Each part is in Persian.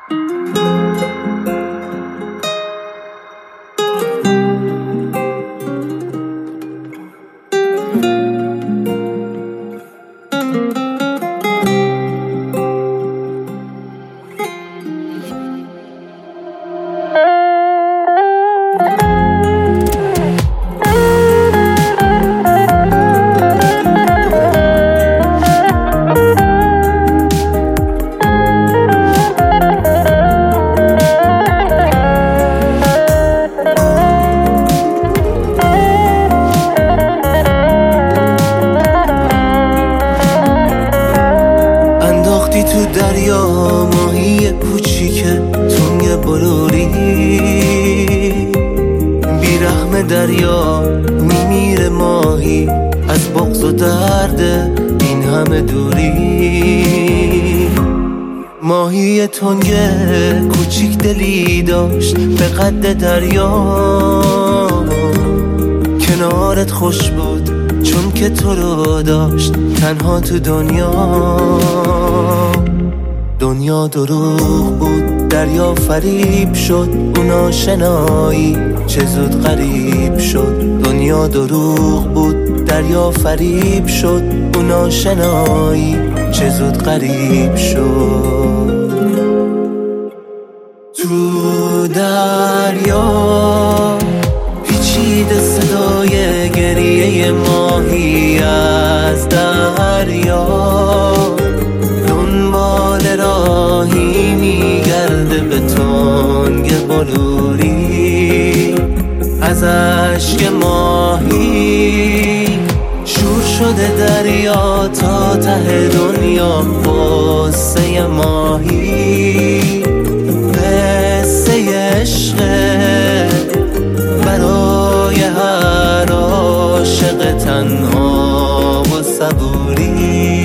تو دریا ماهی کوچیکه تنگ بلوری، بیرحم دریا میمیره ماهی از بغض و درد این همه دوری. ماهی تنگ کوچیک دلی داشت به قد دریا، کنارت خوش بود چون که تو رو داشت تنها تو دنیا دروغ بود، دریا فریب شد، اون آشنایی چه زود غریب شد. دنیا دروغ بود، دریا فریب شد، اون آشنایی چه زود غریب شد. تو دریا پیچیده صدای گریه ماهی از دریا، دنبال راهی میگرده به تنگ بلوری. از اشک ماهی شور شده دریا تا ته دنیا، قصه ماهی قصه عشق برای هر عاشق تنها و صبوری.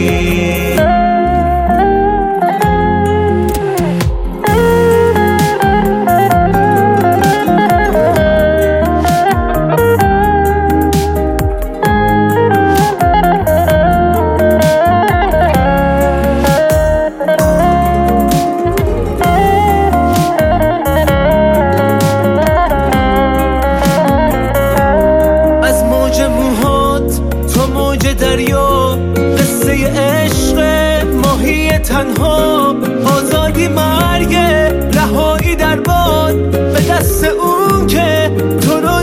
دریا قصه عشق ماهی تنها، آزادی مرگ رهایی در باد به دست اون که تو رو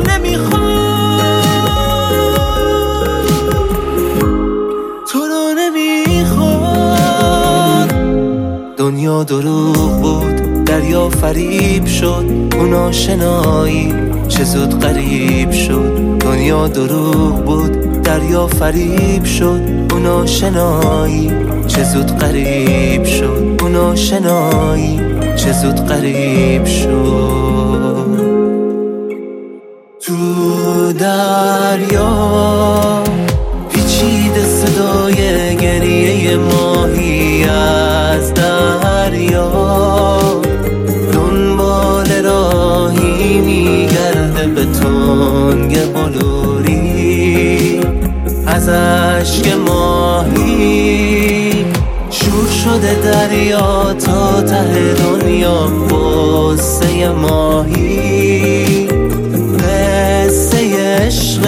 نمیخواد. دنیا دروغ بود، دریا فریب شد، اون آشنایی چه زود غریب شد. دنیا دروغ بود، دریا فریب شد، اون آشنایی چه زود غریب شد. اون آشنایی چه زود غریب شد. تو دریا پیچیده صدای گریه ماهی از دریا، دنبال راهی میگرده به تنگ بلوری. از اشک ماهی شور شده دریا تا ته دنیا، قصه ماهی قصه عشق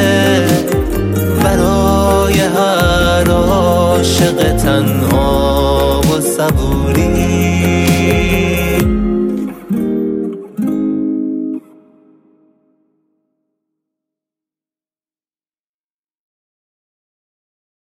برای هر عاشق تنها و صبوری.